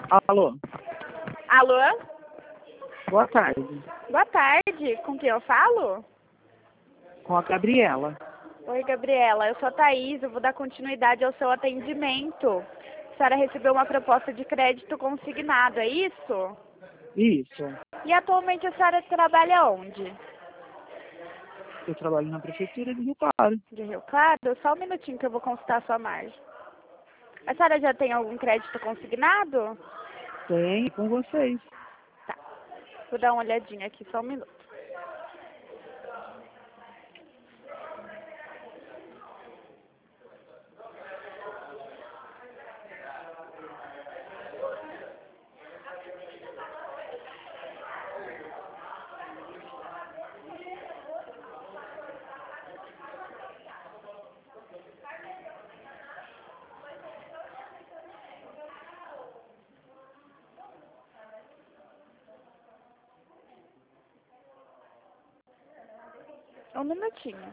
Alô, Alô? boa tarde. Boa tarde. Com quem eu falo? Com a Gabriela. Oi, Gabriela. Eu sou a Thaís. Eu vou dar continuidade ao seu atendimento. A senhora recebeu uma proposta de crédito consignado, é isso? Isso. E atualmente a senhora trabalha onde? Eu trabalho na prefeitura de Rio Claro. De Rio Claro? Só um minutinho que eu vou consultar a sua margem. A senhora já tem algum crédito consignado? Tem com vocês. Tá. Vou dar uma olhadinha aqui, só um minuto. Um minutinho.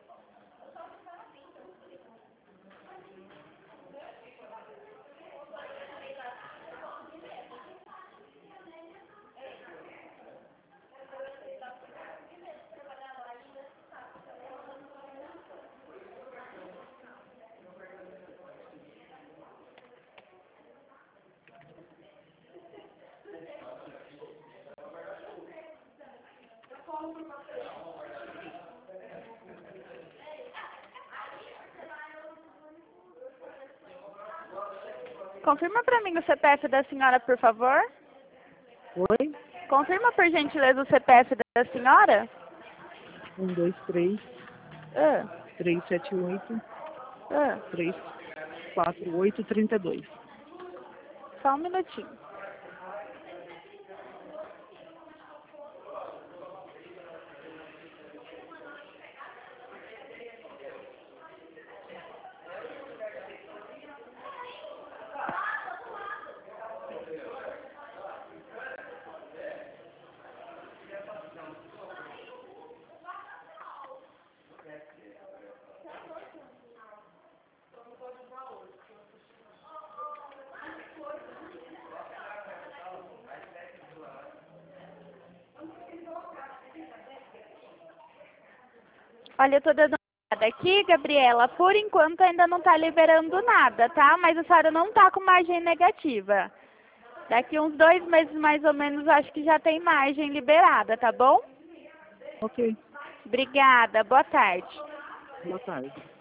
Confirma para mim o CPF da senhora, por favor. Oi? Confirma, por gentileza, o CPF da senhora. 123 Ah, 378 ah. 348 32. Só um minutinho. Olha, eu tô dando uma olhada aqui, Gabriela. Por enquanto ainda não tá liberando nada, tá? Mas a senhora não tá com margem negativa. Daqui uns 2 meses mais ou menos, acho que já tem margem liberada, tá bom? Ok. Obrigada. Boa tarde. Boa tarde.